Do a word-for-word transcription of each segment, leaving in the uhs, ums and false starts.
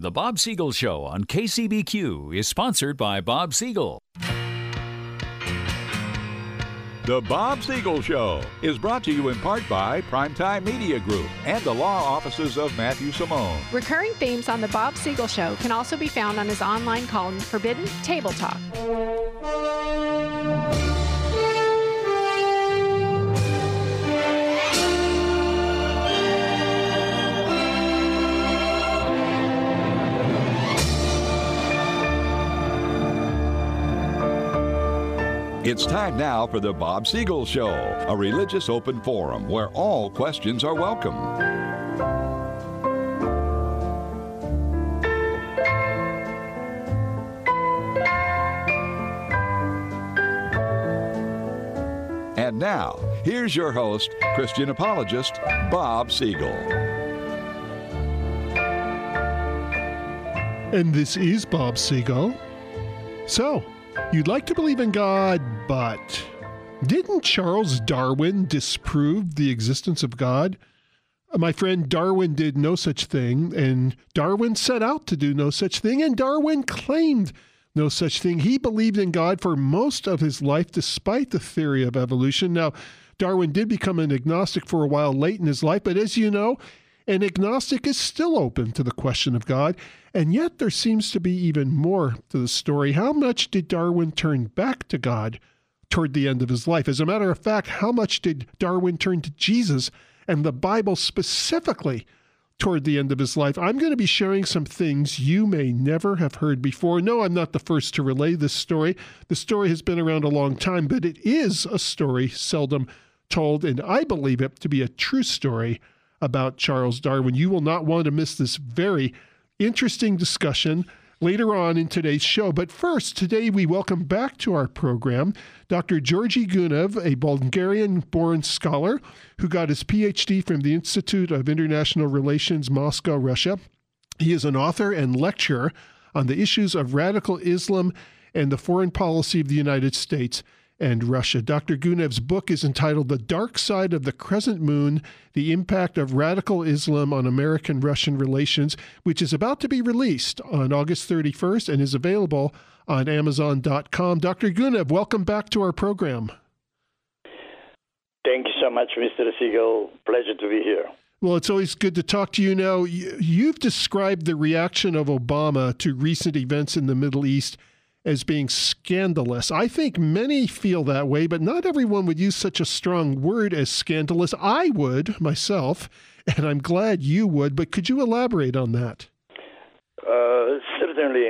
The Bob Siegel Show on K C B Q is sponsored by Bob Siegel. The Bob Siegel Show is brought to you in part by Primetime Media Group and the law offices of Matthew Simone. Recurring themes on The Bob Siegel Show can also be found on his online column, Forbidden Table Talk. It's time now for the Bob Siegel Show, a religious open forum where all questions are welcome. And now, here's your host, Christian apologist, Bob Siegel. And this is Bob Siegel. So, you'd like to believe in God, but didn't Charles Darwin disprove the existence of God? My friend, Darwin did no such thing, and Darwin set out to do no such thing, and Darwin claimed no such thing. He believed in God for most of his life, despite the theory of evolution. Now, Darwin did become an agnostic for a while late in his life, but as you know, an agnostic is still open to the question of God, and yet there seems to be even more to the story. How much did Darwin turn back to God toward the end of his life? As a matter of fact, how much did Darwin turn to Jesus and the Bible specifically toward the end of his life? I'm going to be sharing some things you may never have heard before. No, I'm not the first to relay this story. The story has been around a long time, but it is a story seldom told, and I believe it to be a true story about Charles Darwin. You will not want to miss this very interesting discussion later on in today's show. But first, today we welcome back to our program Doctor Georgi Gunev, a Bulgarian-born scholar who got his P H D from the Institute of International Relations, Moscow, Russia. He is an author and lecturer on the issues of radical Islam and the foreign policy of the United States and Russia. Doctor Gunev's book is entitled The Dark Side of the Crescent Moon, The Impact of Radical Islam on American-Russian Relations, which is about to be released on August thirty-first and is available on Amazon dot com. Doctor Gunev, welcome back to our program. Thank you so much, Mister Siegel. Pleasure to be here. Well, it's always good to talk to you. Now, you've described the reaction of Obama to recent events in the Middle East as being scandalous. I think many feel that way, but not everyone would use such a strong word as scandalous. I would, myself, and I'm glad you would, but could you elaborate on that? Uh, certainly.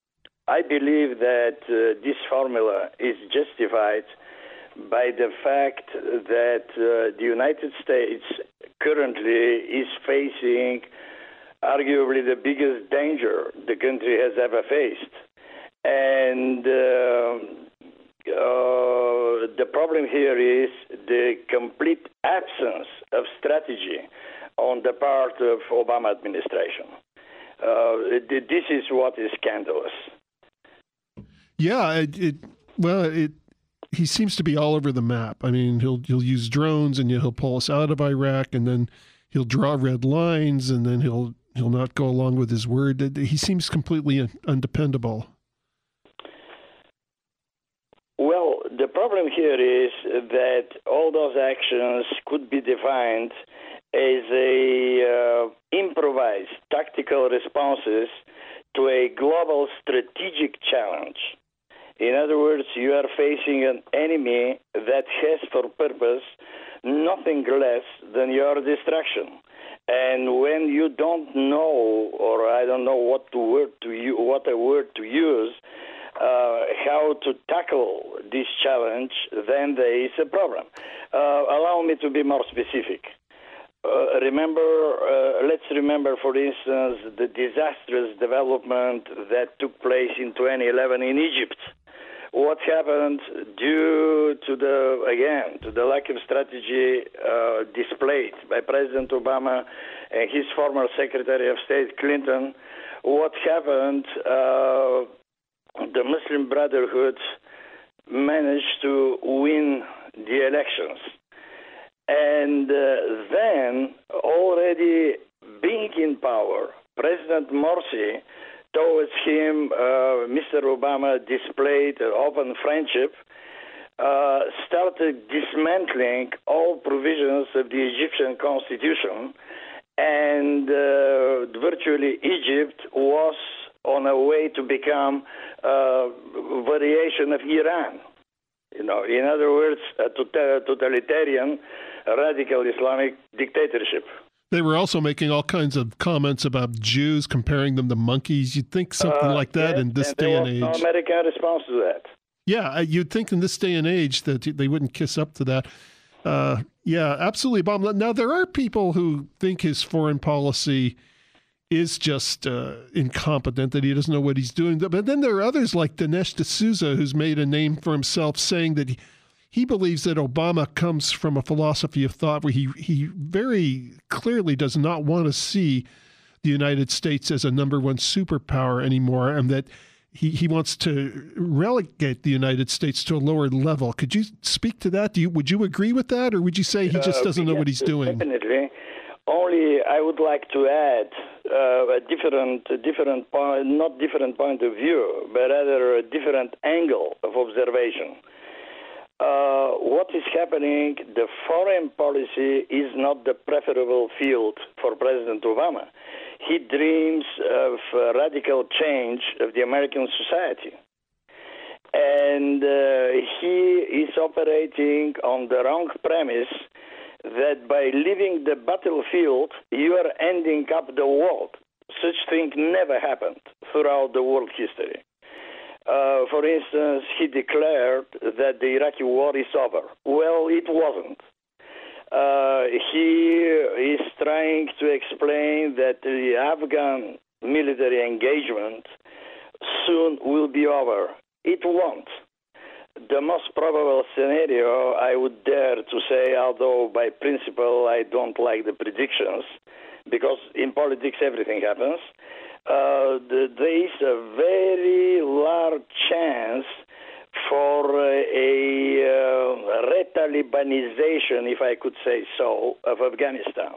I believe that uh, this formula is justified by the fact that uh, the United States currently is facing arguably the biggest danger the country has ever faced. And uh, uh, the problem here is the complete absence of strategy on the part of Obama administration. Uh, this is what is scandalous. Yeah, it, it well, it he seems to be all over the map. I mean, he'll he'll use drones and he'll pull us out of Iraq, and then he'll draw red lines, and then he'll he'll not go along with his word. He seems completely undependable. Well, the problem here is that all those actions could be defined as a uh, improvised tactical responses to a global strategic challenge. In other words, you are facing an enemy that has for purpose nothing less than your destruction. And when you don't know, or I don't know what to word to you, what a word to use, Uh, how to tackle this challenge, then there is a problem. Uh, allow me to be more specific. Uh, remember, uh, let's remember, for instance, the disastrous development that took place in twenty eleven in Egypt. What happened due to the, again, to the lack of strategy uh, displayed by President Obama and his former Secretary of State, Clinton? What happened? Uh, The Muslim Brotherhood managed to win the elections. And uh, then, already being in power, President Morsi, towards him, uh, Mister Obama displayed an open friendship, uh, started dismantling all provisions of the Egyptian constitution, and uh, virtually Egypt was on a way to become a variation of Iran. You know, in other words, a tota-, totalitarian, radical Islamic dictatorship. They were also making all kinds of comments about Jews, comparing them to monkeys. You'd think something uh, like that yes, in this and day there and was age. no American response to that. Yeah, you'd think in this day and age that they wouldn't kiss up to that. Uh, yeah, absolutely, Bob. Now, there are people who think his foreign policy is just uh, incompetent, that he doesn't know what he's doing. But then there are others like Dinesh D'Souza, who's made a name for himself, saying that he, he believes that Obama comes from a philosophy of thought where he, he very clearly does not want to see the United States as a number one superpower anymore, and that he, he wants to relegate the United States to a lower level. Could you speak to that? Do you, would you agree with that, or would you say he just doesn't uh, know yes, what he's doing? Definitely. Only I would like to add uh, a different, a different point, not different point of view, but rather a different angle of observation. Uh, what is happening, the foreign policy is not the preferable field for President Obama. He dreams of uh, radical change of the American society. And uh, he is operating on the wrong premise that by leaving the battlefield, you are ending up the world. Such thing never happened throughout the world history. Uh, for instance, he declared that the Iraqi war is over. Well, it wasn't. Uh, he is trying to explain that the Afghan military engagement soon will be over. It won't. The most probable scenario, I would dare to say, although by principle I don't like the predictions, because in politics everything happens, uh, the, there is a very large chance for uh, a uh, re-Talibanization, if I could say so, of Afghanistan.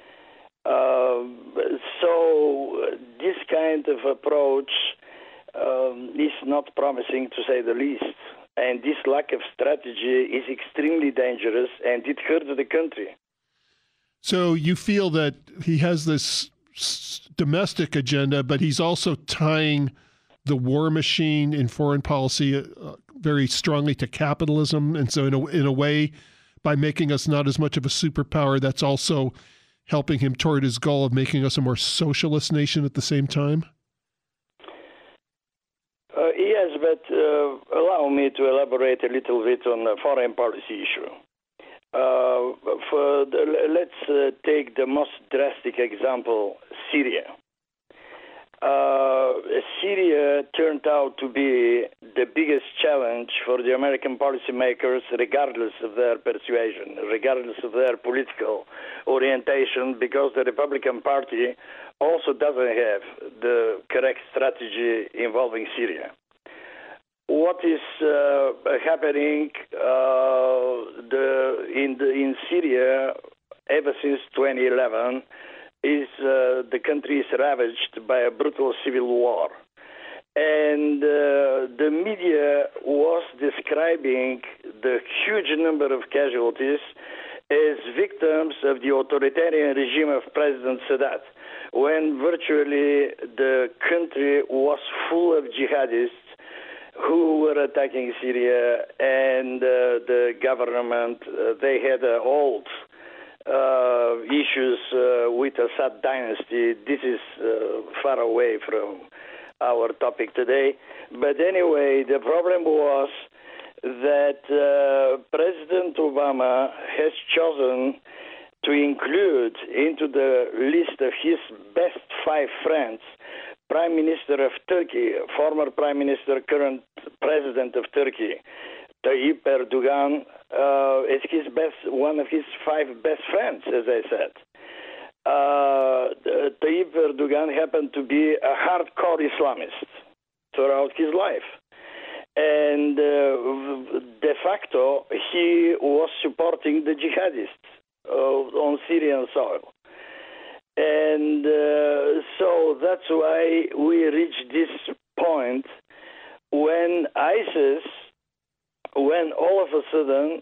Uh, so this kind of approach um, is not promising, to say the least. And this lack of strategy is extremely dangerous, and it hurts the country. So you feel that he has this domestic agenda, but he's also tying the war machine in foreign policy uh, very strongly to capitalism. And so in a, in a way, by making us not as much of a superpower, that's also helping him toward his goal of making us a more socialist nation at the same time? Uh, yes, but uh, allow me to elaborate a little bit on the foreign policy issue. Uh, for the, let's uh, take the most drastic example, Syria. Uh, Syria turned out to be the biggest challenge for the American policymakers, regardless of their persuasion, regardless of their political orientation, because the Republican Party also doesn't have the correct strategy involving Syria. What is uh, happening uh, the, in, the, in Syria ever since twenty eleven is uh, the country is ravaged by a brutal civil war. And uh, the media was describing the huge number of casualties as victims of the authoritarian regime of President Sadat, when virtually the country was full of jihadists who were attacking Syria, and uh, the government, uh, they had uh, old uh, issues uh, with the Assad dynasty. This is uh, far away from our topic today. But anyway, the problem was that uh, President Obama has chosen to include into the list of his best five friends Prime Minister of Turkey, former Prime Minister, current President of Turkey, Tayyip Erdogan, uh, is his best, one of his five best friends, as I said. Uh, Tayyip Erdogan happened to be a hardcore Islamist throughout his life. And uh, de facto, he was supporting the jihadists uh, on Syrian soil. And uh, so that's why we reached this point when ISIS, when all of a sudden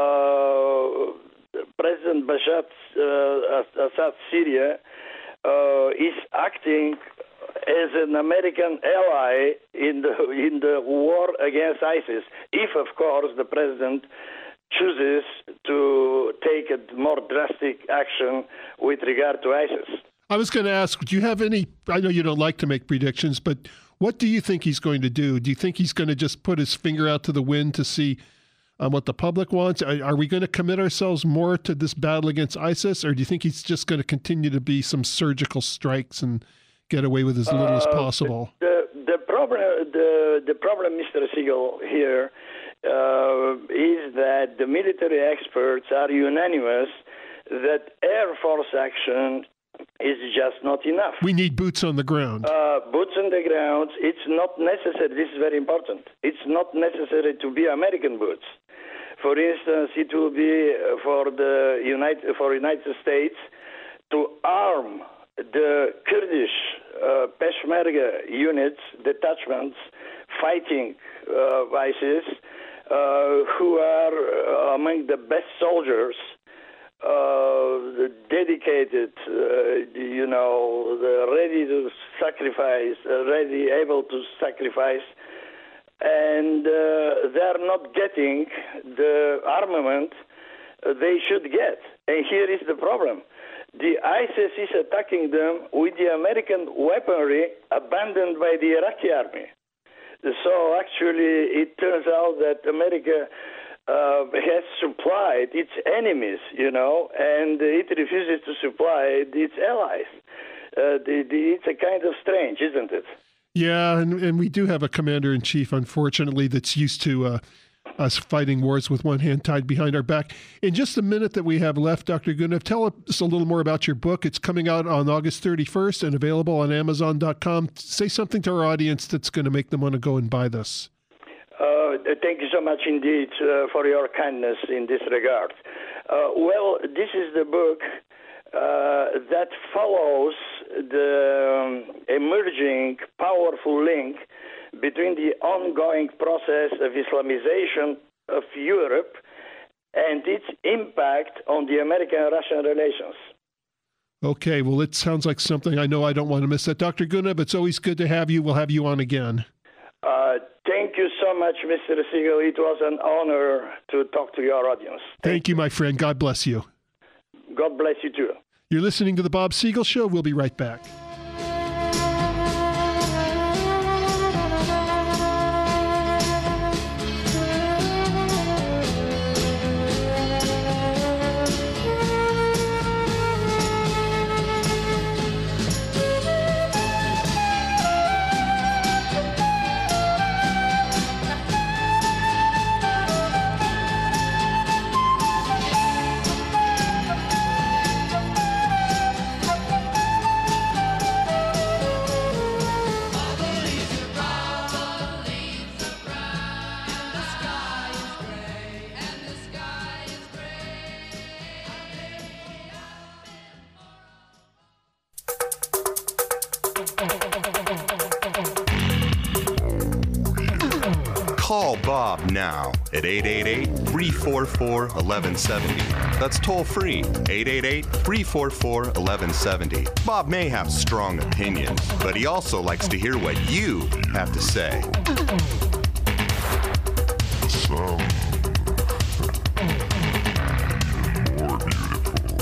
uh, President Bashar uh, Assad Syria uh, is acting as an American ally in the in the war against ISIS, if of course the president chooses to take a more drastic action with regard to ISIS. I was going to ask, do you have any, I know you don't like to make predictions, but what do you think he's going to do? Do you think he's going to just put his finger out to the wind to see um, what the public wants? Are, are we going to commit ourselves more to this battle against ISIS, or do you think he's just going to continue to be some surgical strikes and get away with as little uh, as possible? The, the problem, the, the problem, Mister Siegel, here uh, is that the military experts are unanimous that Air Force action is just not enough. We need boots on the ground. Uh, boots on the ground. It's not necessary. This is very important. It's not necessary to be American boots. For instance, it will be for the United for United States to arm the Kurdish uh, Peshmerga units, detachments, fighting uh, ISIS, uh, who are uh, among the best soldiers. Uh, dedicated, uh, you know, ready to sacrifice, uh, ready, able to sacrifice, and uh, they're not getting the armament they should get. And here is the problem. The ISIS is attacking them with the American weaponry abandoned by the Iraqi army. So actually, it turns out that America Uh, has supplied its enemies, you know, and it refuses to supply its allies. Uh, the, the, it's a kind of strange, isn't it? Yeah, and, and we do have a commander-in-chief, unfortunately, that's used to uh, us fighting wars with one hand tied behind our back. In just a minute that we have left, Doctor Gunev, tell us a little more about your book. It's coming out on August thirty-first and available on Amazon dot com. Say something to our audience that's going to make them want to go and buy this. Uh, thank you so much indeed uh, for your kindness in this regard. Uh, well, this is the book uh, that follows the um, emerging powerful link between the ongoing process of Islamization of Europe and its impact on the American-Russian relations. Okay, well, it sounds like something I know I don't want to miss that. Doctor Gunev, it's always good to have you. We'll have you on again. Uh, thank you so much, Mister Siegel. It was an honor to talk to your audience. Thank, thank you, my friend. God bless you. God bless you, too. You're listening to The Bob Siegel Show. We'll be right back. Call Bob now at eight eight eight, three four four, one one seven zero. That's toll free, eight eight eight, three four four, one one seven zero. Bob may have strong opinions, but he also likes to hear what you have to say. Some more beautiful.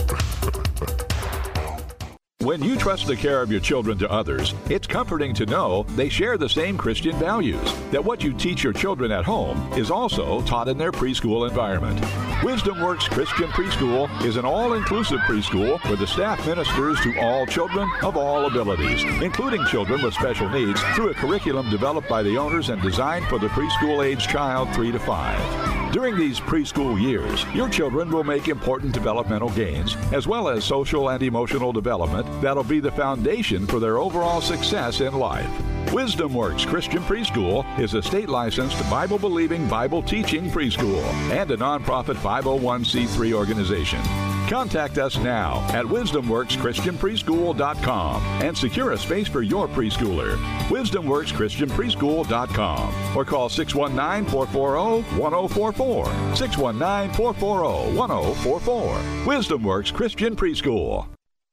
When you trust the care of your children to others, it's comforting to know they share the same Christian values, that what you teach your children at home is also taught in their preschool environment. Wisdom Works Christian Preschool is an all-inclusive preschool where the staff ministers to all children of all abilities, including children with special needs, through a curriculum developed by the owners and designed for the preschool-age child three to five. During these preschool years, your children will make important developmental gains, as well as social and emotional development that'll be the foundation for their overall success in life. Wisdom Works Christian Preschool is a state-licensed, Bible-believing, Bible-teaching preschool and a nonprofit five oh one c three organization. Contact us now at wisdom works christian preschool dot com and secure a space for your preschooler. wisdom works christian preschool dot com or call six one nine, four four zero, one zero four four. six one nine, four four zero, one zero four four. Wisdom Works Christian Preschool.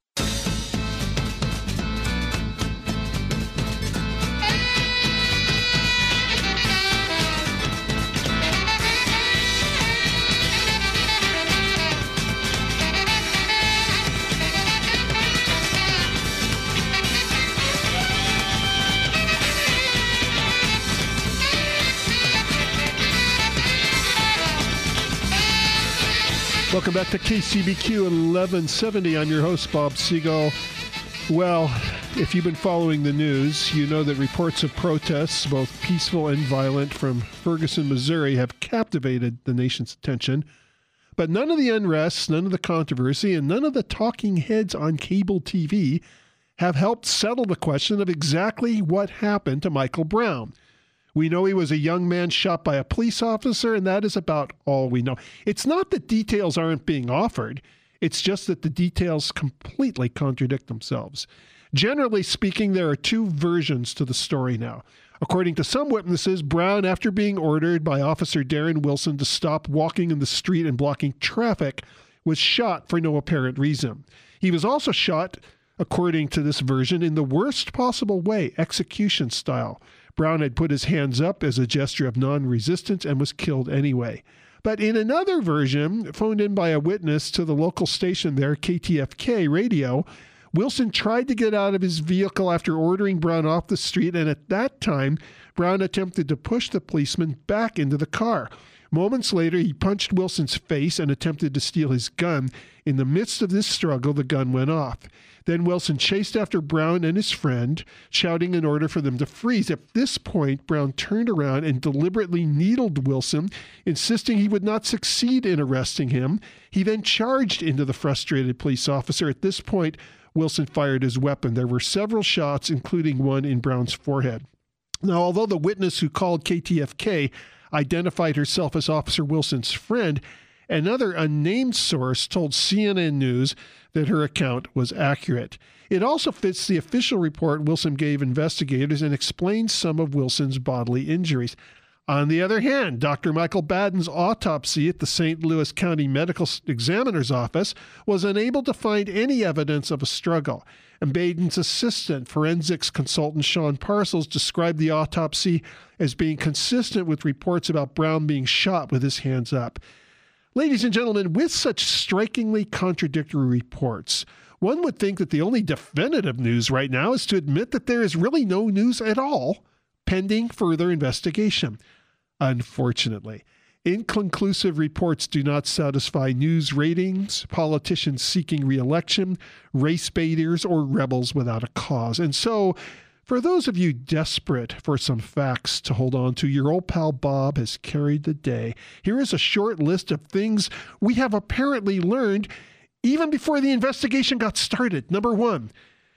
Welcome back to K C B Q eleven seventy. I'm your host, Bob Siegel. Well, if you've been following the news, you know that reports of protests, both peaceful and violent, from Ferguson, Missouri, have captivated the nation's attention. But none of the unrest, none of the controversy, and none of the talking heads on cable T V have helped settle the question of exactly what happened to Michael Brown. We know he was a young man shot by a police officer, and that is about all we know. It's not that details aren't being offered. It's just that the details completely contradict themselves. Generally speaking, there are two versions to the story now. According to some witnesses, Brown, after being ordered by Officer Darren Wilson to stop walking in the street and blocking traffic, was shot for no apparent reason. He was also shot, according to this version, in the worst possible way, execution style. Brown had put his hands up as a gesture of non-resistance and was killed anyway. But in another version, phoned in by a witness to the local station there, K T F K radio, Wilson tried to get out of his vehicle after ordering Brown off the street, and at that time, Brown attempted to push the policeman back into the car. Moments later, he punched Wilson's face and attempted to steal his gun. In the midst of this struggle, the gun went off. Then Wilson chased after Brown and his friend, shouting an order for them to freeze. At this point, Brown turned around and deliberately needled Wilson, insisting he would not succeed in arresting him. He then charged into the frustrated police officer. At this point, Wilson fired his weapon. There were several shots, including one in Brown's forehead. Now, although the witness who called K T F K identified herself as Officer Wilson's friend, another unnamed source told C N N News that her account was accurate. It also fits the official report Wilson gave investigators and explains some of Wilson's bodily injuries. On the other hand, Doctor Michael Baden's autopsy at the Saint Louis County Medical Examiner's Office was unable to find any evidence of a struggle. And Baden's assistant, forensics consultant Sean Parcels, described the autopsy as being consistent with reports about Brown being shot with his hands up. Ladies and gentlemen, with such strikingly contradictory reports, one would think that the only definitive news right now is to admit that there is really no news at all, pending further investigation. Unfortunately, inconclusive reports do not satisfy news ratings, politicians seeking re-election, race baiters, or rebels without a cause. And so, for those of you desperate for some facts to hold on to, your old pal Bob has carried the day. Here is a short list of things we have apparently learned even before the investigation got started. Number one,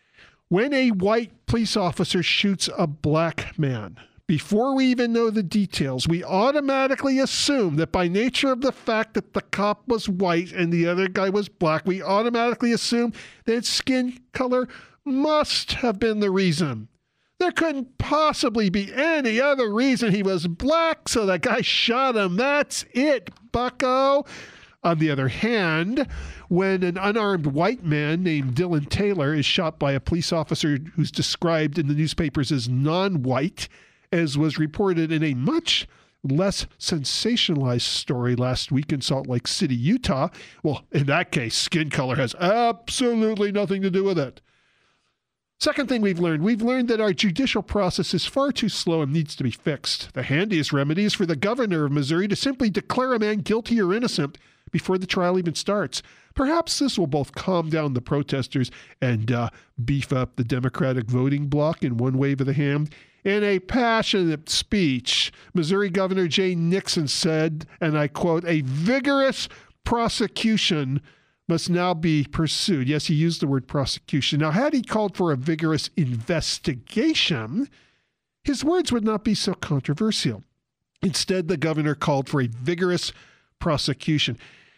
when a white police officer shoots a black man, before we even know the details, we automatically assume that by nature of the fact that the cop was white and the other guy was black, we automatically assume that skin color must have been the reason. There couldn't possibly be any other reason he was black, so that guy shot him. That's it, bucko. On the other hand, when an unarmed white man named Dylan Taylor is shot by a police officer who's described in the newspapers as non-white, as was reported in a much less sensationalized story last week in Salt Lake City, Utah, well, in that case, skin color has absolutely nothing to do with it. Second thing we've learned, we've learned that our judicial process is far too slow and needs to be fixed. The handiest remedy is for the governor of Missouri to simply declare a man guilty or innocent before the trial even starts. Perhaps this will both calm down the protesters and uh, beef up the Democratic voting bloc in one wave of the hand. In a passionate speech, Missouri Governor Jay Nixon said, and I quote, "A vigorous prosecution must now be pursued." Yes, he used the word prosecution. Now, had he called for a vigorous investigation, his words would not be so controversial. Instead, the governor called for a vigorous prosecution.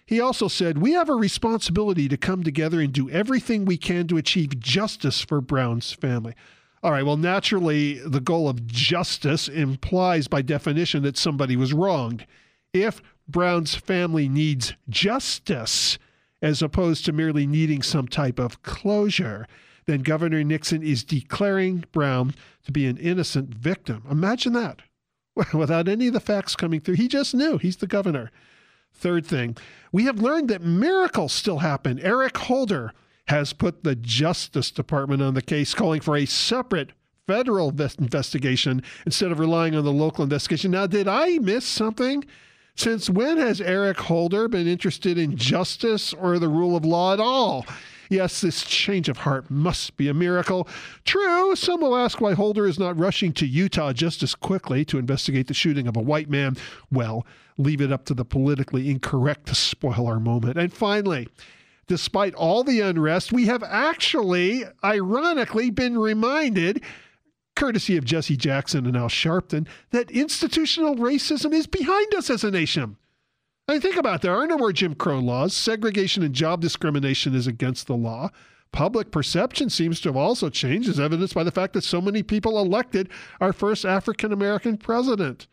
He also said, "We have a responsibility to come together and do everything we can to achieve justice for Brown's family." All right, well, naturally, the goal of justice implies by definition that somebody was wronged. If Brown's family needs justice, as opposed to merely needing some type of closure, then Governor Nixon is declaring Brown to be an innocent victim. Imagine that. Without any of the facts coming through. He just knew. He's the governor. Third thing, we have learned that miracles still happen. Eric Holder has put the Justice Department on the case, calling for a separate federal investigation instead of relying on the local investigation. Now, did I miss something? Since when has Eric Holder been interested in justice or the rule of law at all? Yes, this change of heart must be a miracle. True, some will ask why Holder is not rushing to Utah just as quickly to investigate the shooting of a white man. Well, leave it up to the politically incorrect to spoil our moment. And finally, despite all the unrest, we have actually, ironically, been reminded, courtesy of Jesse Jackson and Al Sharpton, that institutional racism is behind us as a nation. I mean, think about it. There are no more Jim Crow laws. Segregation and job discrimination is against the law. Public perception seems to have also changed, as evidenced by the fact that so many people elected our first African-American president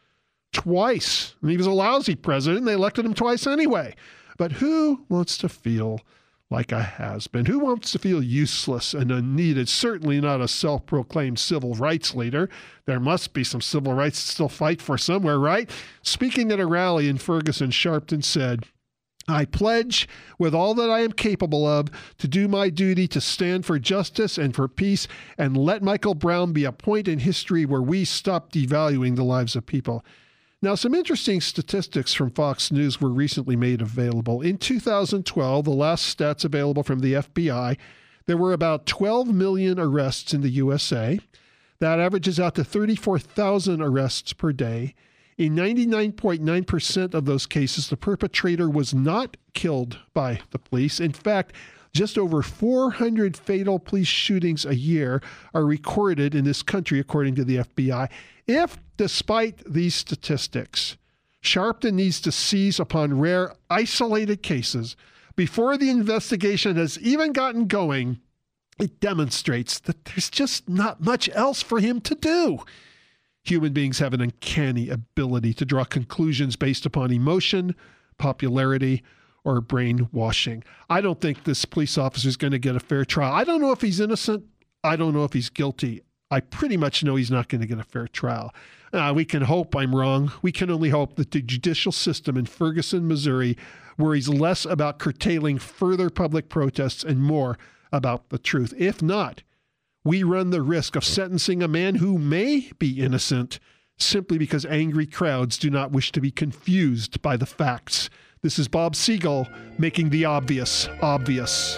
twice. And he was a lousy president, and they elected him twice anyway. But who wants to feel like a has-been? Who wants to feel useless and unneeded? Certainly not a self-proclaimed civil rights leader. There must be some civil rights to still fight for somewhere, right? Speaking at a rally in Ferguson, Sharpton said, "I pledge with all that I am capable of to do my duty to stand for justice and for peace and let Michael Brown be a point in history where we stop devaluing the lives of people." Now, some interesting statistics from Fox News were recently made available. In two thousand twelve, the last stats available from the F B I, there were about twelve million arrests in the U S A. That averages out to thirty-four thousand arrests per day. In ninety-nine point nine percent of those cases, the perpetrator was not killed by the police. In fact, just over four hundred fatal police shootings a year are recorded in this country, according to the F B I. If, despite these statistics, Sharpton needs to seize upon rare, isolated cases before the investigation has even gotten going, it demonstrates that there's just not much else for him to do. Human beings have an uncanny ability to draw conclusions based upon emotion, popularity, or brainwashing. I don't think this police officer is going to get a fair trial. I don't know if he's innocent. I don't know if he's guilty. I pretty much know he's not going to get a fair trial. Uh, we can hope I'm wrong. We can only hope that the judicial system in Ferguson, Missouri, worries less about curtailing further public protests and more about the truth. If not, we run the risk of sentencing a man who may be innocent simply because angry crowds do not wish to be confused by the facts. This is Bob Siegel making the obvious obvious.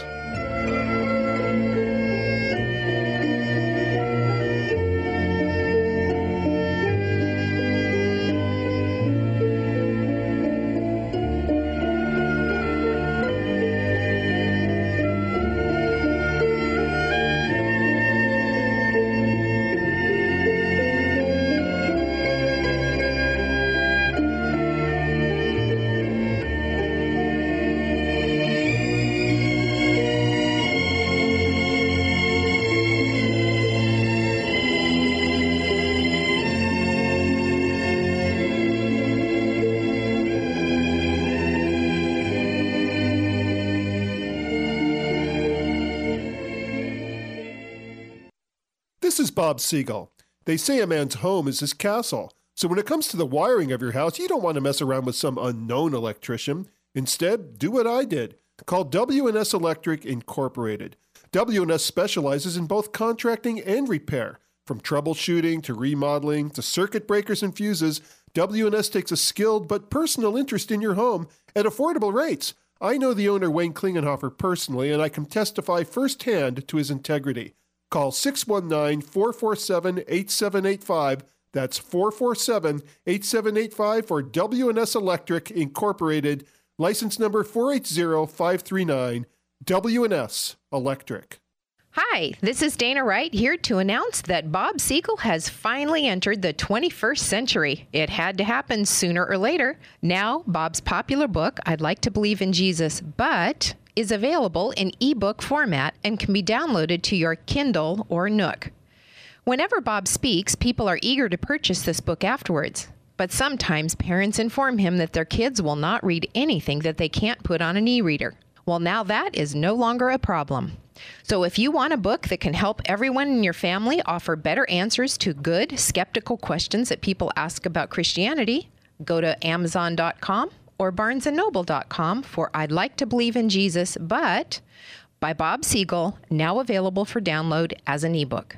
This is Bob Siegel. They say a man's home is his castle. So when it comes to the wiring of your house, you don't want to mess around with some unknown electrician. Instead, do what I did. Call W and S Electric Incorporated. W and S specializes in both contracting and repair. From troubleshooting to remodeling to circuit breakers and fuses, W and S takes a skilled but personal interest in your home at affordable rates. I know the owner, Wayne Klingenhofer, personally, and I can testify firsthand to his integrity. Call six one nine, four four seven, eight seven eight five. That's four four seven, eight seven eight five for W and S Electric Incorporated. License number four eight zero, five three nine. W and S Electric. Hi, this is Dana Wright here to announce that Bob Siegel has finally entered the twenty-first century. It had to happen sooner or later. Now, Bob's popular book, I'd Like to Believe in Jesus, But, is available in ebook format and can be downloaded to your Kindle or Nook. Whenever Bob speaks, people are eager to purchase this book afterwards. But sometimes parents inform him that their kids will not read anything that they can't put on an e-reader. Well, now that is no longer a problem. So if you want a book that can help everyone in your family offer better answers to good, skeptical questions that people ask about Christianity, go to amazon dot com or barnes and noble dot com for I'd Like to Believe in Jesus, But by Bob Siegel, now available for download as an ebook.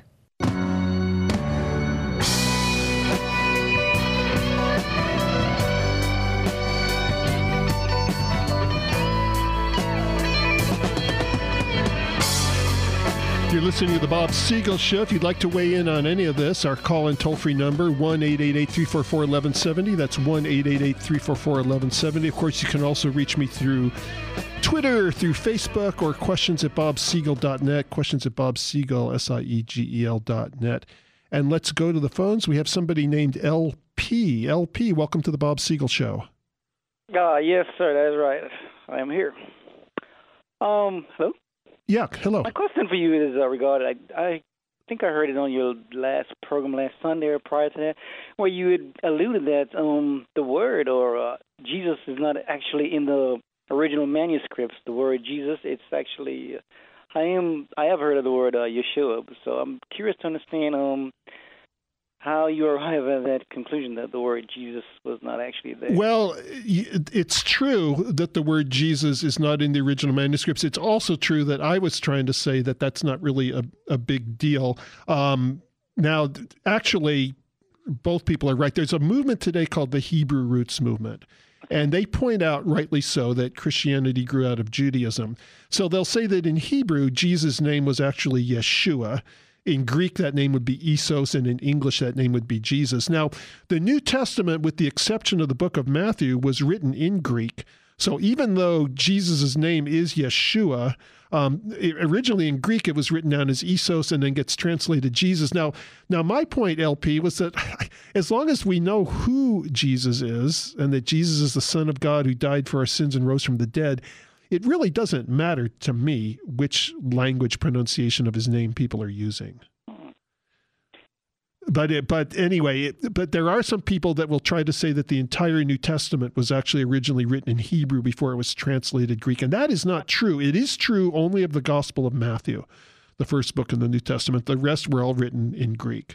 You're listening to the Bob Siegel Show. If you'd like to weigh in on any of this, our call-in toll-free number, one eight eight eight, three four four, one one seven zero. That's one eight eight eight, three four four, one one seven zero. Of course, you can also reach me through Twitter, through Facebook, or questions at bob siegel dot net, questions at bob siegel, S I E G E L dot net. And let's go to the phones. We have somebody named L P. L P, welcome to the Bob Siegel Show. Uh, yes, sir, that's right. I am here. Um, hello? Yeah, hello. My question for you is uh, regarding, I, I think I heard it on your last program last Sunday or prior to that, where you had alluded that um, the word or uh, Jesus is not actually in the original manuscripts. The word Jesus, it's actually, uh, I am, I have heard of the word uh, Yeshua, so I'm curious to understand um, how you arrive at that conclusion that the word Jesus was not actually there. Well, it's true that the word Jesus is not in the original manuscripts. It's also true that I was trying to say that that's not really a, a big deal. Um, now, actually, both people are right. There's a movement today called the Hebrew Roots Movement. And they point out, rightly so, that Christianity grew out of Judaism. So they'll say that in Hebrew, Jesus' name was actually Yeshua. In Greek, that name would be Isos, and in English, that name would be Jesus. Now, the New Testament, with the exception of the book of Matthew, was written in Greek. So even though Jesus' name is Yeshua, um, it, originally in Greek, it was written down as Isos and then gets translated Jesus. Now, now my point, L P, was that as long as we know who Jesus is and that Jesus is the Son of God who died for our sins and rose from the dead, it really doesn't matter to me which language pronunciation of his name people are using. But it, but anyway, it, but there are some people that will try to say that the entire New Testament was actually originally written in Hebrew before it was translated Greek. And that is not true. It is true only of the Gospel of Matthew, the first book in the New Testament. The rest were all written in Greek.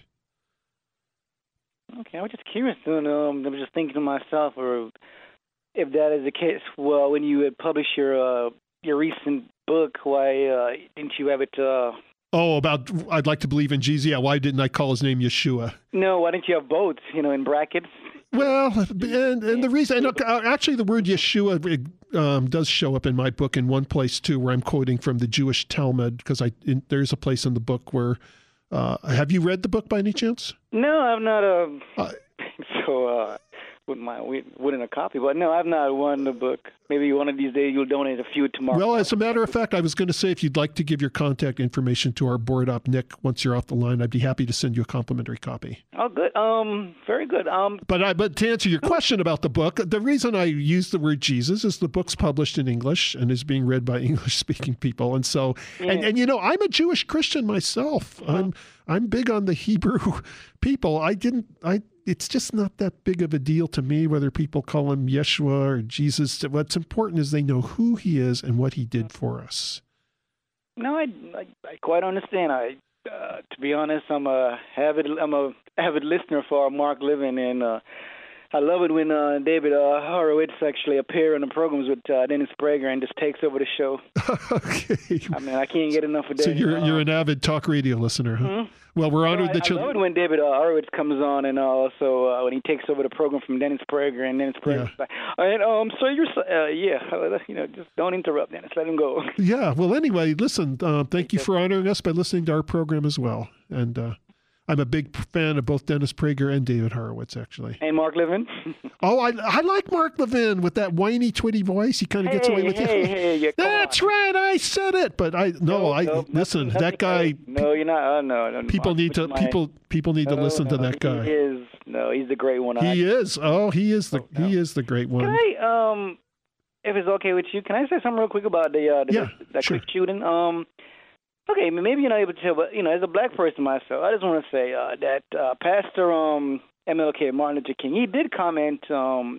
Okay, I was just curious. And, um, I was just thinking to myself, or if that is the case, well, when you had published your uh, your recent book, why uh, didn't you have it? Uh... Oh, about I'd Like to Believe in Jesus. Yeah, why didn't I call his name Yeshua? No, why didn't you have both? You know, in brackets. Well, and, and the reason, and actually, the word Yeshua um, does show up in my book in one place too, where I'm quoting from the Jewish Talmud, because I in, there's a place in the book where. Uh, have you read the book by any chance? No, I've not. Uh, uh, so. Uh... Wouldn't mind winning a copy, but no, I've not won the book. Maybe one of these days you'll donate a few tomorrow. Well, as a matter of fact, I was going to say if you'd like to give your contact information to our board op, Nick, once you're off the line, I'd be happy to send you a complimentary copy. Oh, good. Um, very good. Um, but I, but to answer your question about the book, the reason I use the word Jesus is the book's published in English and is being read by English-speaking people, and so yeah. and and you know I'm a Jewish Christian myself. Uh-huh. I'm I'm big on the Hebrew people. I didn't I. It's just not that big of a deal to me whether people call him Yeshua or Jesus. What's important is they know who he is and what he did for us. No, I, I, I quite understand. I, uh, to be honest, I'm a avid, I'm a avid listener for Mark Levin, and uh, I love it when uh, David uh, Horowitz actually appear in the programs with uh, Dennis Prager and just takes over the show. Okay. I mean, I can't get enough of that. So you're uh, you're an avid talk radio listener, huh? Mm-hmm. Well, we're honored no, that you. I love it when David uh, Horowitz comes on, and uh, also uh, when he takes over the program from Dennis Prager, and Dennis Prager's yeah. like, all right, um, so you're, uh, yeah, you know, just don't interrupt Dennis, let him go. Yeah. Well, anyway, listen. Uh, thank you for honoring us by listening to our program as well, and. Uh, I'm a big fan of both Dennis Prager and David Horowitz, actually. Hey, Mark Levin. Oh, I I like Mark Levin with that whiny, twitty voice. He kind of hey, gets away with hey, it. Hey, hey, That's on. right. I said it, but I no. no I no, listen. Nothing, that guy. No, you're not. Uh, no, no. People Mark, need to. my, People people need no, to listen no, to that guy. He is. No, he's the great one. He I, is. Oh, he is the. Oh, no. He is the great one. Can I um. If it's okay with you, can I say something real quick about the uh, the, yeah, that sure. quick shooting? Um, okay, maybe you're not able to tell, but you know, as a black person myself, I just want to say uh, that uh, Pastor um, M L K, Martin Luther King, he did comment um,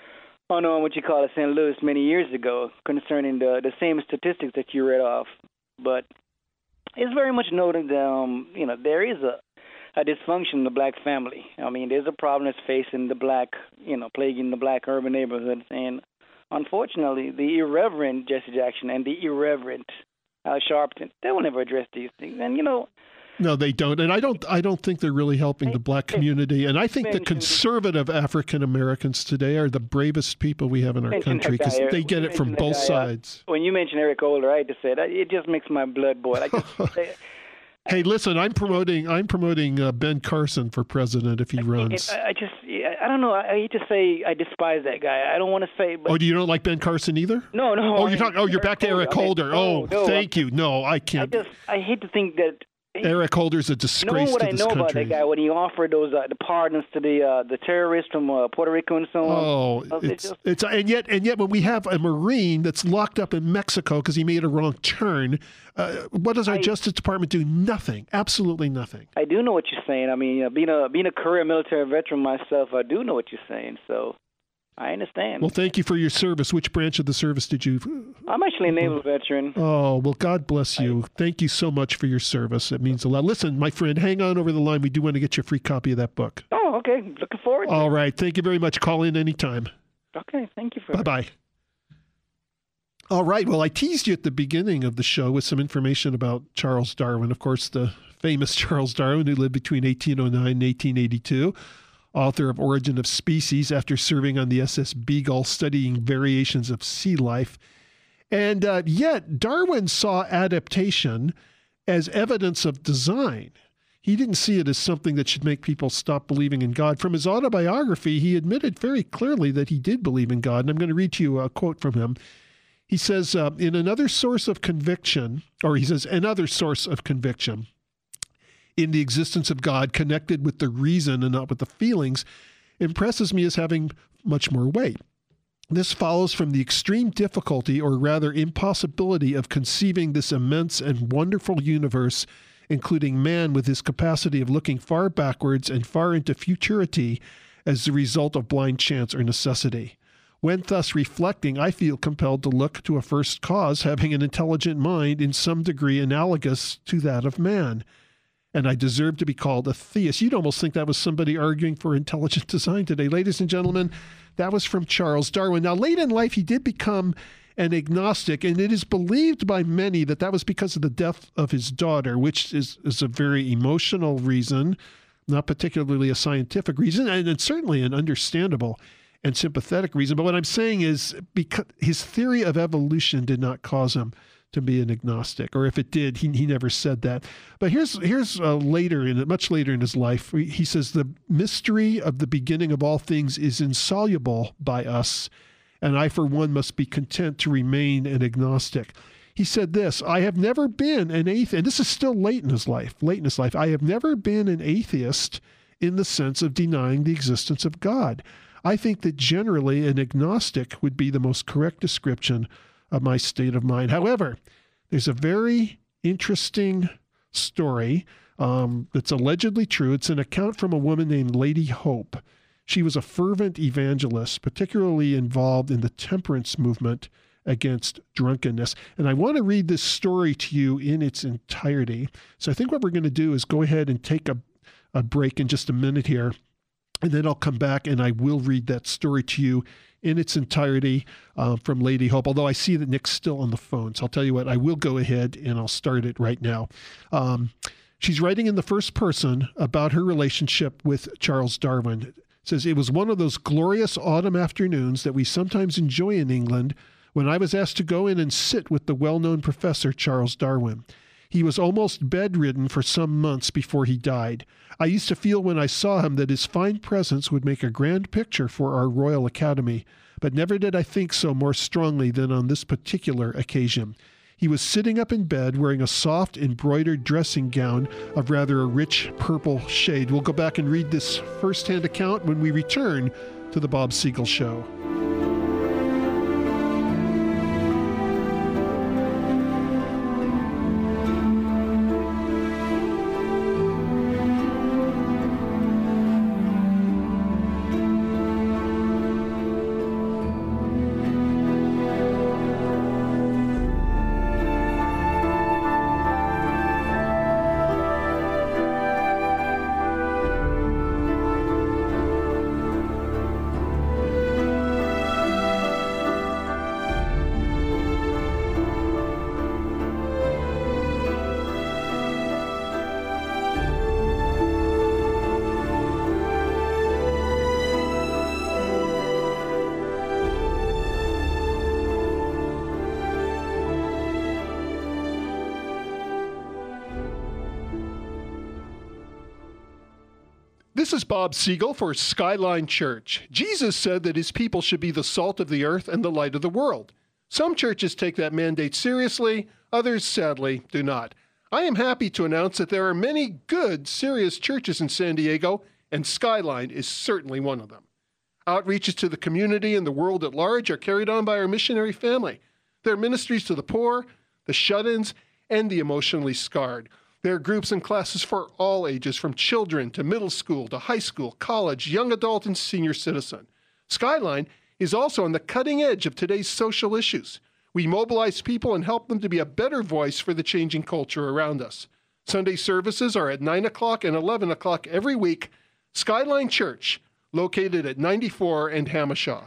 on uh, what you call it, Saint Louis many years ago concerning the the same statistics that you read off, but it's very much noted that um, you know there is a a dysfunction in the black family. I mean, there's a problem that's facing the black, you know, plaguing the black urban neighborhoods. And unfortunately, the irreverent Jesse Jackson and the irreverent Al Sharpton, they will never address these things. And, you know, no, they don't. And I don't I don't think they're really helping the black community. And I think the conservative African Americans today are the bravest people we have in our country because they get it from both sides. When you mention Eric Holder, I just said, it just makes my blood boil. I just say, Hey, listen! I'm promoting. I'm promoting uh, Ben Carson for president if he runs. I, I just, I don't know. I hate to say I despise that guy. I don't want to say. But oh, do you don't like Ben Carson either? No, no. Oh, you're talking. Oh, you're back to Eric Holder. Oh, thank you. No, I can't. I just, I hate to think that. Eric Holder's a disgrace Knowing what to I this know country. about that guy when he offered those uh, the pardons to the uh, the terrorists from uh, Puerto Rico and so on. Oh, uh, it's, just... it's and yet and yet when we have a Marine that's locked up in Mexico because he made a wrong turn, uh, what does our I, Justice Department do? Nothing, absolutely nothing. I do know what you're saying. I mean, uh, being a being a career military veteran myself, I do know what you're saying. So. I understand. Well, thank you for your service. Which branch of the service did you? I'm actually a naval veteran. Oh, well, God bless you. Thank you so much for your service. It means a lot. Listen, my friend, hang on over the line. We do want to get you a free copy of that book. Oh, okay. Looking forward to it. All right. Thank you very much. Call in anytime. Okay. Thank you for Bye-bye. All right. Well, I teased you at the beginning of the show with some information about Charles Darwin. Of course, the famous Charles Darwin who lived between eighteen oh nine and eighteen eighty-two. Author of Origin of Species, after serving on the S S Beagle studying variations of sea life. And uh, yet, Darwin saw adaptation as evidence of design. He didn't see it as something that should make people stop believing in God. From his autobiography, he admitted very clearly that he did believe in God. And I'm going to read to you a quote from him. He says, uh, in another source of conviction, or he says, another source of conviction, in the existence of God connected with the reason and not with the feelings, impresses me as having much more weight. This follows from the extreme difficulty, or rather impossibility, of conceiving this immense and wonderful universe, including man with his capacity of looking far backwards and far into futurity as the result of blind chance or necessity. When thus reflecting, I feel compelled to look to a first cause having an intelligent mind in some degree analogous to that of man. And I deserve to be called a theist. You'd almost think that was somebody arguing for intelligent design today. Ladies and gentlemen, that was from Charles Darwin. Now, late in life, he did become an agnostic, and it is believed by many that that was because of the death of his daughter, which is, is a very emotional reason, not particularly a scientific reason, and it's certainly an understandable and sympathetic reason. But what I'm saying is because his theory of evolution did not cause him to be an agnostic, or if it did, he he never said that. But here's here's uh, later in it, much later in his life, he says the mystery of the beginning of all things is insoluble by us, and I for one must be content to remain an agnostic. He said this: I have never been an atheist, and this is still late in his life. Late in his life, I have never been an atheist in the sense of denying the existence of God. I think that generally an agnostic would be the most correct description of my state of mind. However, there's a very interesting story um, that's allegedly true. It's an account from a woman named Lady Hope. She was a fervent evangelist, particularly involved in the temperance movement against drunkenness. And I want to read this story to you in its entirety. So I think what we're going to do is go ahead and take a, a break in just a minute here, and then I'll come back and I will read that story to you in its entirety uh, from Lady Hope, although I see that Nick's still on the phone. So I'll tell you what, I will go ahead and I'll start it right now. Um, she's writing in the first person about her relationship with Charles Darwin. It says, it was one of those glorious autumn afternoons that we sometimes enjoy in England when I was asked to go in and sit with the well-known professor Charles Darwin. He was almost bedridden for some months before he died. I used to feel when I saw him that his fine presence would make a grand picture for our Royal Academy, but never did I think so more strongly than on this particular occasion. He was sitting up in bed wearing a soft embroidered dressing gown of rather a rich purple shade. We'll go back and read this first-hand account when we return to the Bob Siegel Show. This is Bob Siegel for Skyline Church. Jesus said that his people should be the salt of the earth and the light of the world. Some churches take that mandate seriously, others, sadly, do not. I am happy to announce that there are many good, serious churches in San Diego, and Skyline is certainly one of them. Outreaches to the community and the world at large are carried on by our missionary family. There are ministries to the poor, the shut-ins, and the emotionally scarred. There are groups and classes for all ages, from children to middle school to high school, college, young adult, and senior citizen. Skyline is also on the cutting edge of today's social issues. We mobilize people and help them to be a better voice for the changing culture around us. Sunday services are at nine o'clock and eleven o'clock every week. Skyline Church, located at ninety-four and Hamashaw.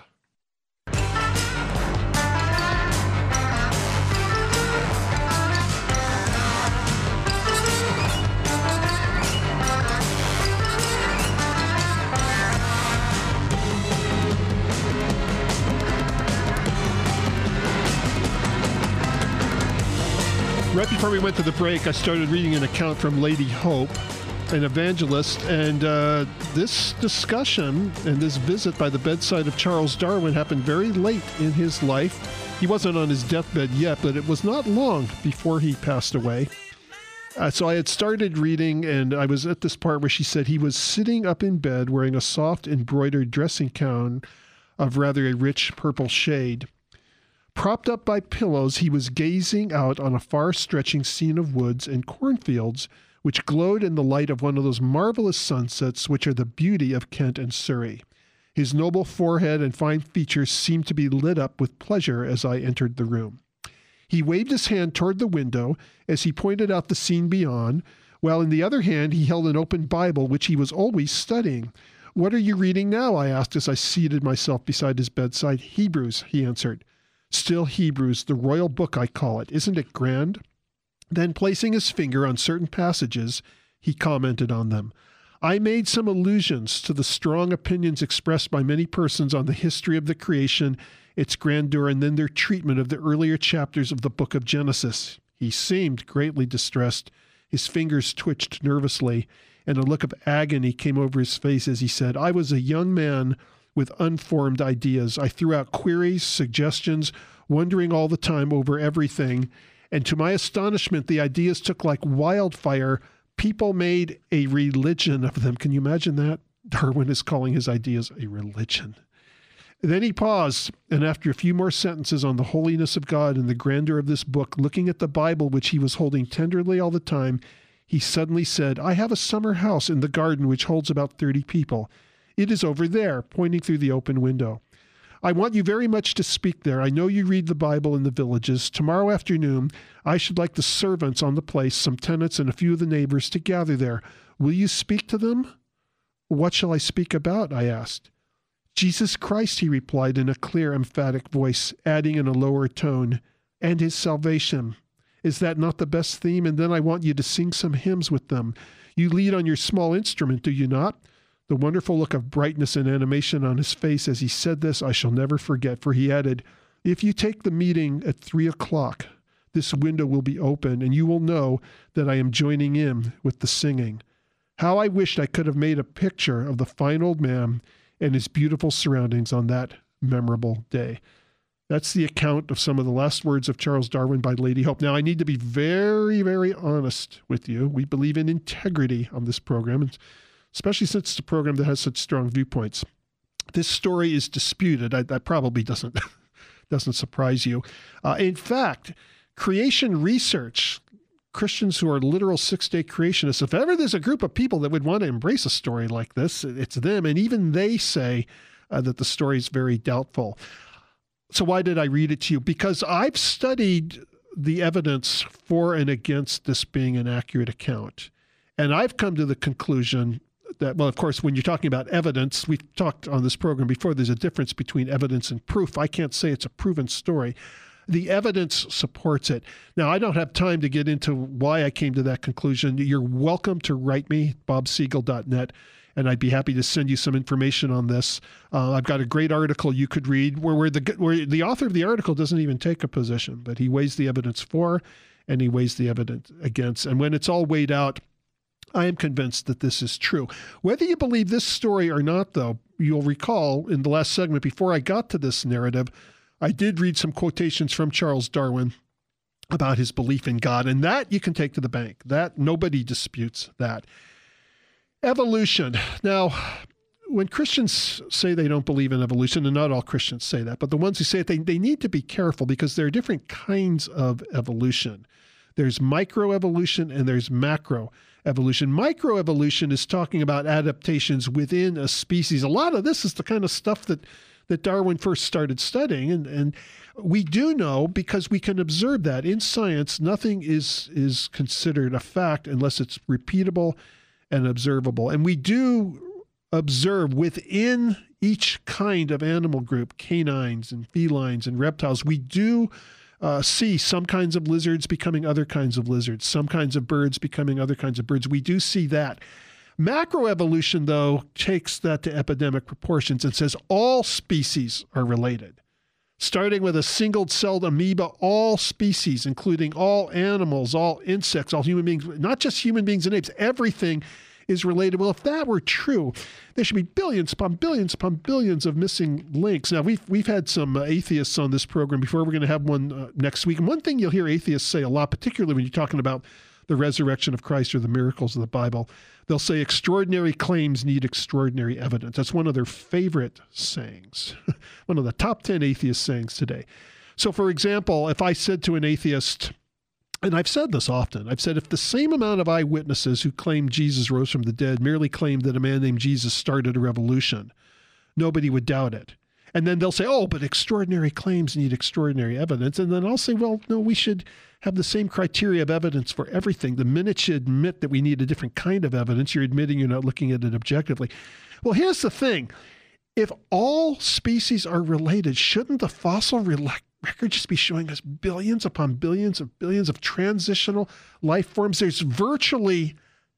Right before we went to the break, I started reading an account from Lady Hope, an evangelist, and uh, this discussion and this visit by the bedside of Charles Darwin happened very late in his life. He wasn't on his deathbed yet, but it was not long before he passed away. Uh, so I had started reading, and I was at this part where she said he was sitting up in bed wearing a soft embroidered dressing gown of rather a rich purple shade. Propped up by pillows, he was gazing out on a far-stretching scene of woods and cornfields, which glowed in the light of one of those marvelous sunsets which are the beauty of Kent and Surrey. His noble forehead and fine features seemed to be lit up with pleasure as I entered the room. He waved his hand toward the window as he pointed out the scene beyond, while in the other hand he held an open Bible which he was always studying. "What are you reading now?" I asked as I seated myself beside his bedside. "Hebrews," he answered. "Still Hebrews, the royal book I call it. Isn't it grand?" Then, placing his finger on certain passages, he commented on them. I made some allusions to the strong opinions expressed by many persons on the history of the creation, its grandeur, and then their treatment of the earlier chapters of the book of Genesis. He seemed greatly distressed. His fingers twitched nervously, and a look of agony came over his face as he said, "I was a young man with unformed ideas. I threw out queries, suggestions, wondering all the time over everything. And to my astonishment, the ideas took like wildfire. People made a religion of them." Can you imagine that? Darwin is calling his ideas a religion. Then he paused, and after a few more sentences on the holiness of God and the grandeur of this book, looking at the Bible, which he was holding tenderly all the time, he suddenly said, "I have a summer house in the garden which holds about thirty people. It is over there," pointing through the open window. "I want you very much to speak there. I know you read the Bible in the villages. Tomorrow afternoon, I should like the servants on the place, some tenants, and a few of the neighbors to gather there. Will you speak to them?" "What shall I speak about?" I asked. "Jesus Christ," he replied in a clear, emphatic voice, adding in a lower tone, "and his salvation. Is that not the best theme? And then I want you to sing some hymns with them. You lead on your small instrument, do you not?" The wonderful look of brightness and animation on his face as he said this I shall never forget, for he added, "If you take the meeting at three o'clock, this window will be open, and you will know that I am joining in with the singing. How I wished I could have made a picture of the fine old man and his beautiful surroundings on that memorable day. That's the account of some of the last words of Charles Darwin by Lady Hope. Now, I need to be very, very honest with you. We believe in integrity on this program, especially since it's a program that has such strong viewpoints. This story is disputed. I, that probably doesn't, doesn't surprise you. Uh, in fact, creation research, Christians who are literal six-day creationists, if ever there's a group of people that would want to embrace a story like this, it's them. And even they say uh, that the story is very doubtful. So why did I read it to you? Because I've studied the evidence for and against this being an accurate account. And I've come to the conclusion that, well, of course, when you're talking about evidence, we've talked on this program before, there's a difference between evidence and proof. I can't say it's a proven story. The evidence supports it. Now, I don't have time to get into why I came to that conclusion. You're welcome to write me, bob siegel dot net, and I'd be happy to send you some information on this. Uh, I've got a great article you could read where, where, the, where the author of the article doesn't even take a position, but he weighs the evidence for and he weighs the evidence against. And when it's all weighed out, I am convinced that this is true. Whether you believe this story or not, though, you'll recall in the last segment, before I got to this narrative, I did read some quotations from Charles Darwin about his belief in God, and that you can take to the bank. That nobody disputes that. Evolution. Now, when Christians say they don't believe in evolution, and not all Christians say that, but the ones who say it, they, they need to be careful because there are different kinds of evolution. There's microevolution and there's macroevolution. Microevolution is talking about adaptations within a species. A lot of this is the kind of stuff that that Darwin first started studying. And, and we do know, because we can observe that in science, nothing is, is considered a fact unless it's repeatable and observable. And we do observe within each kind of animal group, canines and felines and reptiles, we do uh, see some kinds of lizards becoming other kinds of lizards, some kinds of birds becoming other kinds of birds. We do see that. Macroevolution, though, takes that to epidemic proportions and says all species are related. Starting with a single-celled amoeba, all species, including all animals, all insects, all human beings, not just human beings and apes, everything is related. Well, if that were true, there should be billions upon billions upon billions of missing links. Now, we've, we've had some uh, atheists on this program before. We're going to have one uh, next week. And one thing you'll hear atheists say a lot, particularly when you're talking about the resurrection of Christ or the miracles of the Bible, they'll say extraordinary claims need extraordinary evidence. That's one of their favorite sayings, one of the top ten atheist sayings today. So, for example, if I said to an atheist, and I've said this often, I've said if the same amount of eyewitnesses who claim Jesus rose from the dead merely claimed that a man named Jesus started a revolution, nobody would doubt it. And then they'll say, oh, but extraordinary claims need extraordinary evidence. And then I'll say, well, no, we should have the same criteria of evidence for everything. The minute you admit that we need a different kind of evidence, you're admitting you're not looking at it objectively. Well, here's the thing. If all species are related, shouldn't the fossil re- record just be showing us billions upon billions of billions of transitional life forms? There's virtually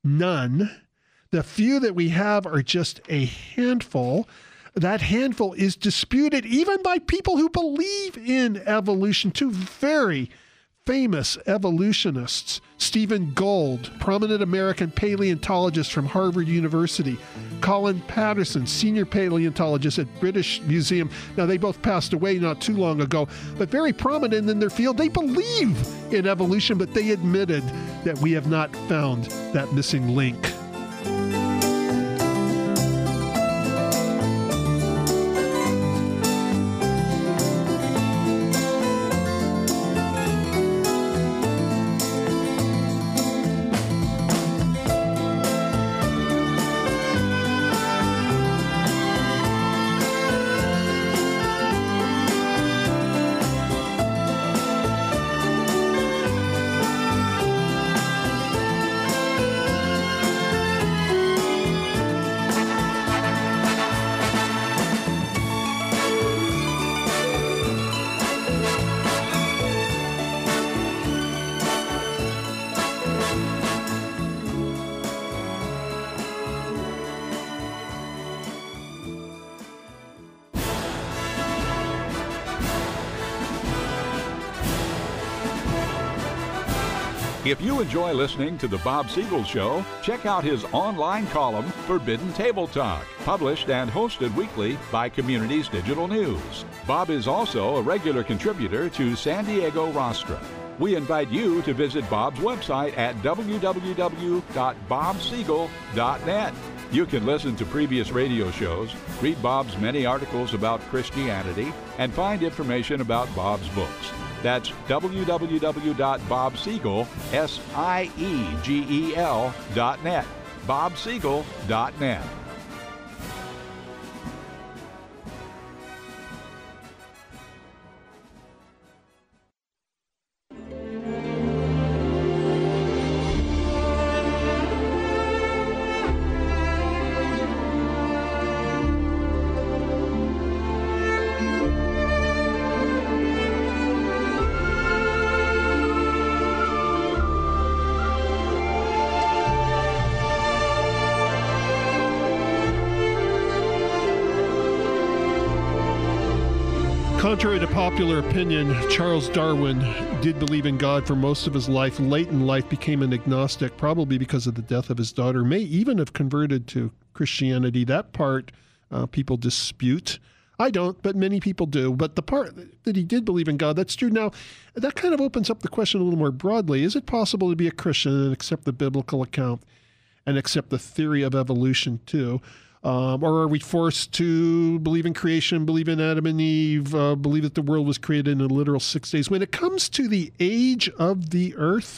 none. The few that we have are just a handful. That handful is disputed even by people who believe in evolution. Two very famous evolutionists, Stephen Gould, prominent American paleontologist from Harvard University, Colin Patterson, senior paleontologist at British Museum. Now, they both passed away not too long ago, but very prominent in their field. They believe in evolution, but they admitted that we have not found that missing link. If you enjoy listening to The Bob Siegel Show, check out his online column, Forbidden Table Talk, published and hosted weekly by Communities Digital News. Bob is also a regular contributor to San Diego Rostra. We invite you to visit Bob's website at w w w dot bob siegel dot net. You can listen to previous radio shows, read Bob's many articles about Christianity, and find information about Bob's books. That's w w w dot bob siegel, S I E G E L, dot net. bob siegel dot net. Contrary to popular opinion, Charles Darwin did believe in God for most of his life. Late in life became an agnostic, probably because of the death of his daughter. May even have converted to Christianity. That part uh, people dispute. I don't, but many people do. But the part that he did believe in God, that's true. Now, that kind of opens up the question a little more broadly. Is it possible to be a Christian and accept the biblical account and accept the theory of evolution too? Um, or are we forced to believe in creation, believe in Adam and Eve, uh, believe that the world was created in a literal six days? When it comes to the age of the earth,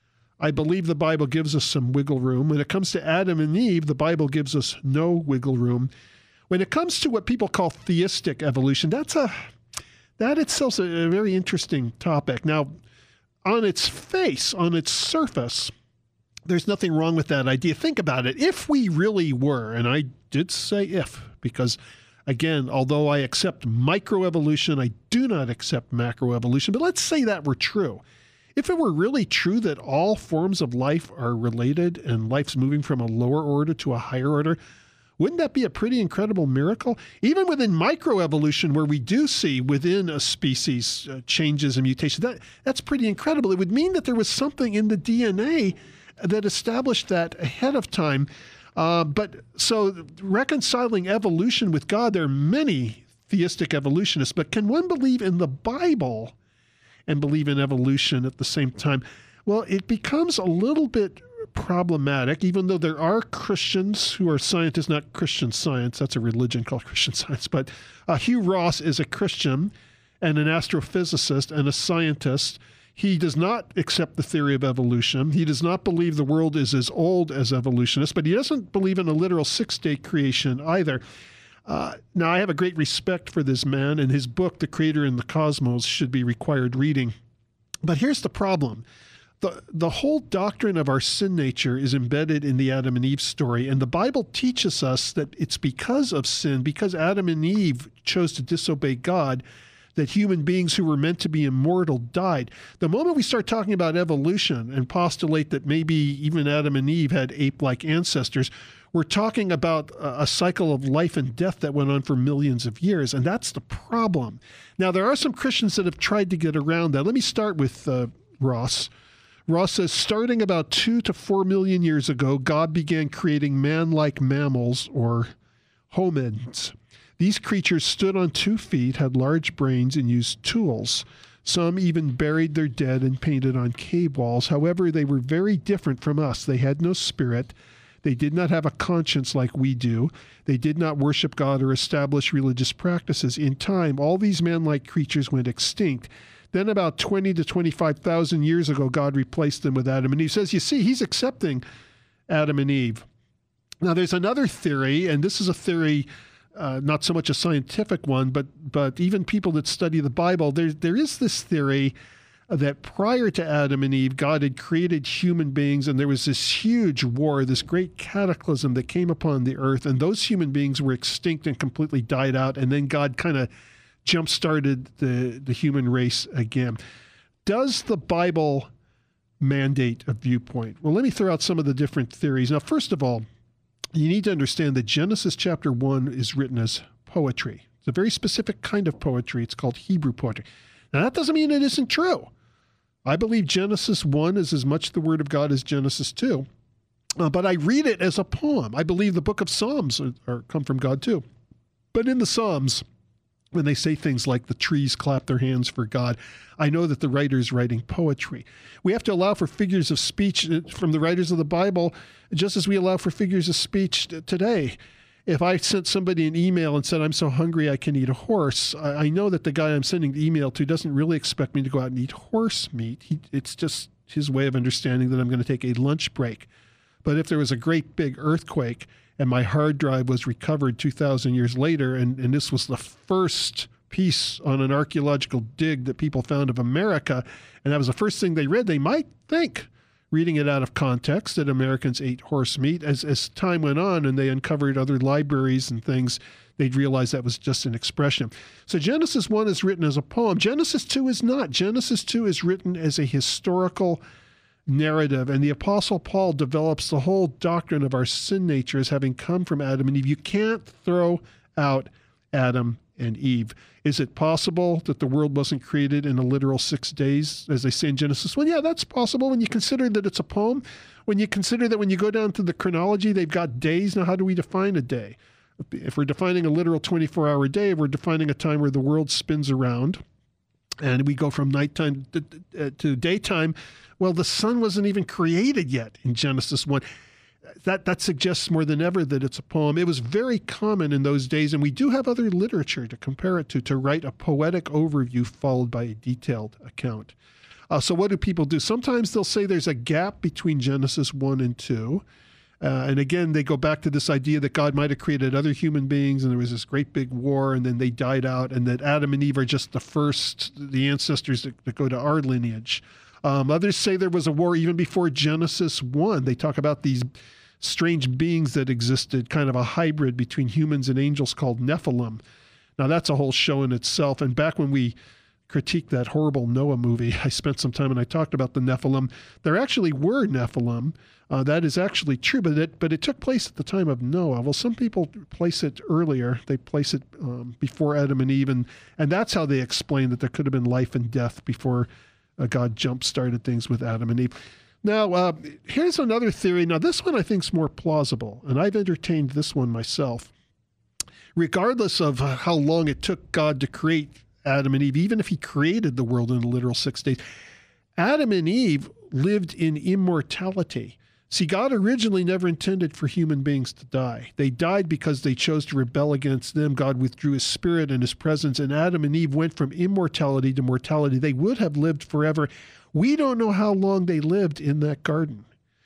I believe the Bible gives us some wiggle room. When it comes to Adam and Eve, the Bible gives us no wiggle room. When it comes to what people call theistic evolution, that's a that itself is a very interesting topic. Now, on its face, on its surface, there's nothing wrong with that idea. Think about it. If we really were, and I did say if, because again, although I accept microevolution, I do not accept macroevolution, but let's say that were true. If it were really true that all forms of life are related and life's moving from a lower order to a higher order, wouldn't that be a pretty incredible miracle? Even within microevolution, where we do see within a species uh, changes and mutations, that, that's pretty incredible. It would mean that there was something in the D N A that established that ahead of time. Uh, but so reconciling evolution with God, there are many theistic evolutionists, but can one believe in the Bible and believe in evolution at the same time? Well, it becomes a little bit problematic, even though there are Christians who are scientists, not Christian Science, that's a religion called Christian Science, but uh, Hugh Ross is a Christian and an astrophysicist and a scientist. He does not accept the theory of evolution. He does not believe the world is as old as evolutionists, but he doesn't believe in a literal six-day creation either. Uh, now, I have a great respect for this man, and his book, The Creator and the Cosmos, should be required reading. But here's the problem. The, the whole doctrine of our sin nature is embedded in the Adam and Eve story, and the Bible teaches us that it's because of sin, because Adam and Eve chose to disobey God, that human beings who were meant to be immortal died. The moment we start talking about evolution and postulate that maybe even Adam and Eve had ape-like ancestors, we're talking about a cycle of life and death that went on for millions of years, and that's the problem. Now, there are some Christians that have tried to get around that. Let me start with uh, Ross. Ross says, starting about two to four million years ago, God began creating man-like mammals, or hominids. These creatures stood on two feet, had large brains, and used tools. Some even buried their dead and painted on cave walls. However, they were very different from us. They had no spirit. They did not have a conscience like we do. They did not worship God or establish religious practices. In time, all these man-like creatures went extinct. Then about twenty to twenty-five thousand years ago, God replaced them with Adam and Eve. He says, you see, he's accepting Adam and Eve. Now, there's another theory, and this is a theory, uh, not so much a scientific one, but but even people that study the Bible, there, there is this theory that prior to Adam and Eve, God had created human beings, and there was this huge war, this great cataclysm that came upon the earth, and those human beings were extinct and completely died out, and then God kind of jump-started the, the human race again. Does the Bible mandate a viewpoint? Well, let me throw out some of the different theories. Now, first of all, you need to understand that Genesis chapter one is written as poetry. It's a very specific kind of poetry. It's called Hebrew poetry. Now, that doesn't mean it isn't true. I believe Genesis one is as much the Word of God as Genesis two. Uh, but I read it as a poem. I believe the book of Psalms are, are come from God too. But in the Psalms, when they say things like the trees clap their hands for God, I know that the writer is writing poetry. We have to allow for figures of speech from the writers of the Bible, just as we allow for figures of speech today. If I sent somebody an email and said, I'm so hungry I can eat a horse, I, I know that the guy I'm sending the email to doesn't really expect me to go out and eat horse meat. He, it's just his way of understanding that I'm going to take a lunch break. But if there was a great big earthquake and my hard drive was recovered two thousand years later, and, and this was the first piece on an archaeological dig that people found of America, and that was the first thing they read, they might think, reading it out of context, that Americans ate horse meat. As, as time went on and they uncovered other libraries and things, they'd realize that was just an expression. So Genesis one is written as a poem. Genesis two is not. Genesis two is written as a historical narrative, and the Apostle Paul develops the whole doctrine of our sin nature as having come from Adam and Eve. You can't throw out Adam and Eve. Is it possible that the world wasn't created in a literal six days, as they say in Genesis one? Yeah, that's possible when you consider that it's a poem. When you consider that when you go down to the chronology, they've got days. Now, how do we define a day? If we're defining a literal twenty-four hour day, we're defining a time where the world spins around and we go from nighttime to, to daytime. Well, the sun wasn't even created yet in Genesis one. That that suggests more than ever that it's a poem. It was very common in those days, and we do have other literature to compare it to, to write a poetic overview followed by a detailed account. Uh, so what do people do? Sometimes they'll say there's a gap between Genesis one and two. Uh, and again, they go back to this idea that God might have created other human beings and there was this great big war and then they died out, and that Adam and Eve are just the first, the ancestors that, that go to our lineage. Um, others say there was a war even before Genesis one. They talk about these strange beings that existed, kind of a hybrid between humans and angels called Nephilim. Now, that's a whole show in itself. And back when we critiqued that horrible Noah movie, I spent some time and I talked about the Nephilim. There actually were Nephilim. Uh, that is actually true, but it, but it took place at the time of Noah. Well, some people place it earlier. They place it um, before Adam and Eve, and, and that's how they explain that there could have been life and death before uh, God jump-started things with Adam and Eve. Now, uh, here's another theory. Now, this one I think is more plausible, and I've entertained this one myself. Regardless of how long it took God to create Adam and Eve, even if he created the world in a literal six days, Adam and Eve lived in immortality. See, God originally never intended for human beings to die. They died because they chose to rebel against them. God withdrew his spirit and his presence, and Adam and Eve went from immortality to mortality. They would have lived forever. We don't know how long they lived in that garden.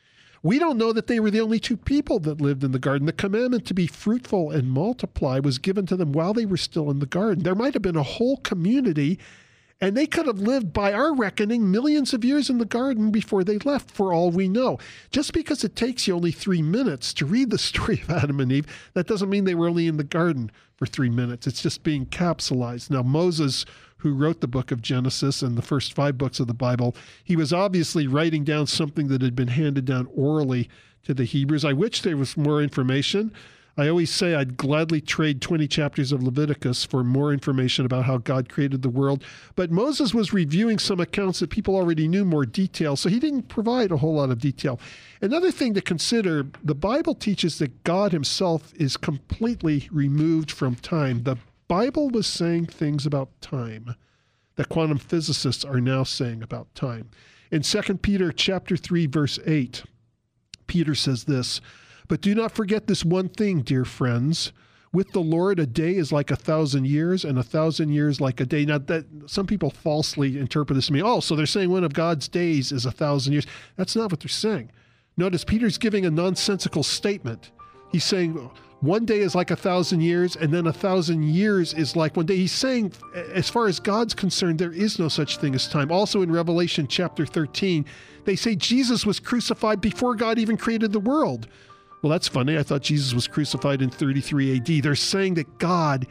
We don't know that they were the only two people that lived in the garden. The commandment to be fruitful and multiply was given to them while they were still in the garden. There might have been a whole community, and they could have lived, by our reckoning, millions of years in the garden before they left, for all we know. Just because it takes you only three minutes to read the story of Adam and Eve, that doesn't mean they were only in the garden for three minutes. It's just being capsulized. Now, Moses, who wrote the book of Genesis and the first five books of the Bible, he was obviously writing down something that had been handed down orally to the Hebrews. I wish there was more information. I always say I'd gladly trade twenty chapters of Leviticus for more information about how God created the world. But Moses was reviewing some accounts that people already knew more detail, so he didn't provide a whole lot of detail. Another thing to consider, the Bible teaches that God himself is completely removed from time. The Bible was saying things about time that quantum physicists are now saying about time. In Second Peter chapter three, verse eight, Peter says this, "But do not forget this one thing, dear friends. With the Lord, a day is like a thousand years, and a thousand years like a day." Now, that some people falsely interpret this to mean, oh, so they're saying one of God's days is a thousand years. That's not what they're saying. Notice Peter's giving a nonsensical statement. He's saying one day is like a thousand years, and then a thousand years is like one day. He's saying, as far as God's concerned, there is no such thing as time. Also in Revelation chapter thirteen, they say Jesus was crucified before God even created the world. Well, that's funny. I thought Jesus was crucified in thirty-three A D. They're saying that God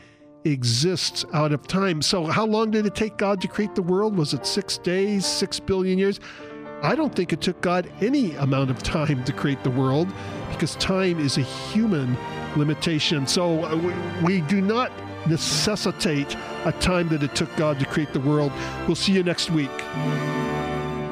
exists out of time. So how long did it take God to create the world? Was it six days, six billion years? I don't think it took God any amount of time to create the world, because time is a human limitation. So we, we do not necessitate a time that it took God to create the world. We'll see you next week.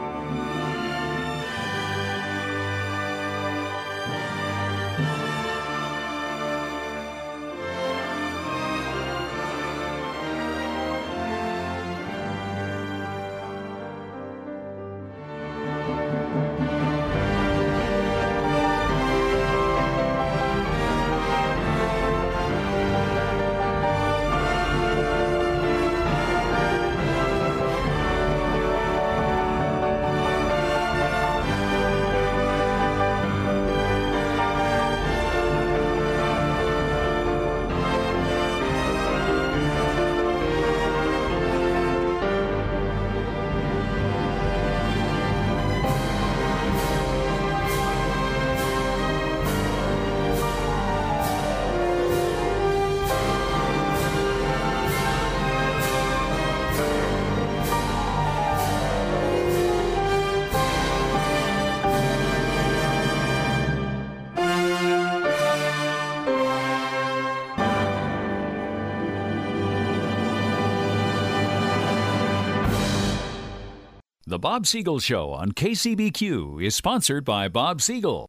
The Bob Siegel Show on K C B Q is sponsored by Bob Siegel.